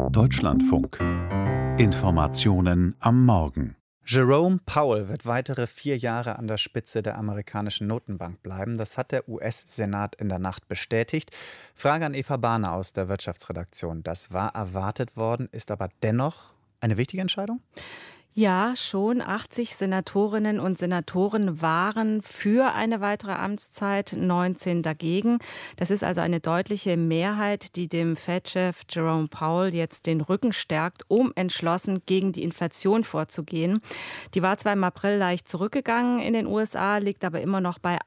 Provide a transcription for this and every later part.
Deutschlandfunk. Informationen am Morgen. Jerome Powell wird weitere 4 Jahre an der Spitze der amerikanischen Notenbank bleiben. Das hat der US-Senat in der Nacht bestätigt. Frage an Eva Bahner aus der Wirtschaftsredaktion. Das war erwartet worden, ist aber dennoch eine wichtige Entscheidung? Ja, schon 80 Senatorinnen und Senatoren waren für eine weitere Amtszeit, 19 dagegen. Das ist also eine deutliche Mehrheit, die dem Fed-Chef Jerome Powell jetzt den Rücken stärkt, um entschlossen gegen die Inflation vorzugehen. Die war zwar im April leicht zurückgegangen in den USA, liegt aber immer noch bei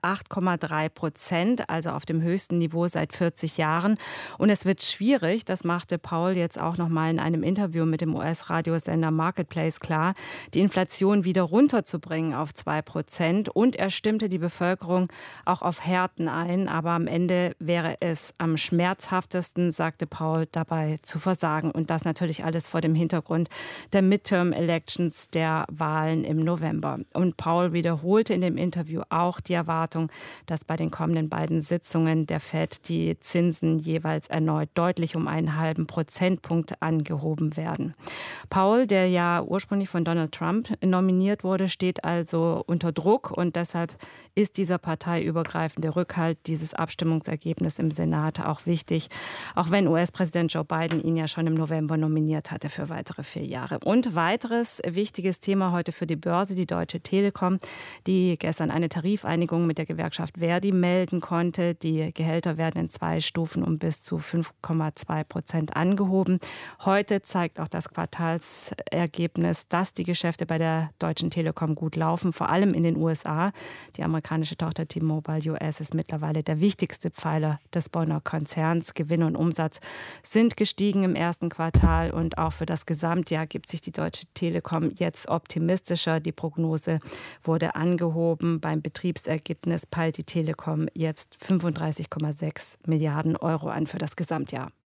8,3%, also auf dem höchsten Niveau seit 40 Jahren. Und es wird schwierig, das machte Powell jetzt auch noch mal in einem Interview mit dem US-Radiosender Marketplace klar, die Inflation wieder runterzubringen auf 2%. Und er stimmte die Bevölkerung auch auf Härten ein. Aber am Ende wäre es am schmerzhaftesten, sagte Powell, dabei zu versagen. Und das natürlich alles vor dem Hintergrund der Midterm-Elections, der Wahlen im November. Und Powell wiederholte in dem Interview auch die Erwartung, dass bei den kommenden beiden Sitzungen der Fed die Zinsen jeweils erneut deutlich um einen halben Prozentpunkt angehoben werden. Powell, der ja ursprünglich von Donald Trump nominiert wurde, steht also unter Druck und deshalb ist dieser parteiübergreifende Rückhalt, dieses Abstimmungsergebnis im Senat auch wichtig, auch wenn US-Präsident Joe Biden ihn ja schon im November nominiert hatte für weitere 4 Jahre. Und weiteres wichtiges Thema heute für die Börse, die Deutsche Telekom, die gestern eine Tarifeinigung mit der Gewerkschaft ver.di melden konnte. Die Gehälter werden in 2 Stufen um bis zu 5,2% angehoben. Heute zeigt auch das Quartalsergebnis, dass die Geschäfte bei der Deutschen Telekom gut laufen, vor allem in den USA. Die amerikanische Tochter T-Mobile US ist mittlerweile der wichtigste Pfeiler des Bonner Konzerns. Gewinn und Umsatz sind gestiegen im ersten Quartal und auch für das Gesamtjahr gibt sich die Deutsche Telekom jetzt optimistischer. Die Prognose wurde angehoben. Beim Betriebsergebnis peilt die Telekom jetzt 35,6 Milliarden Euro an für das Gesamtjahr.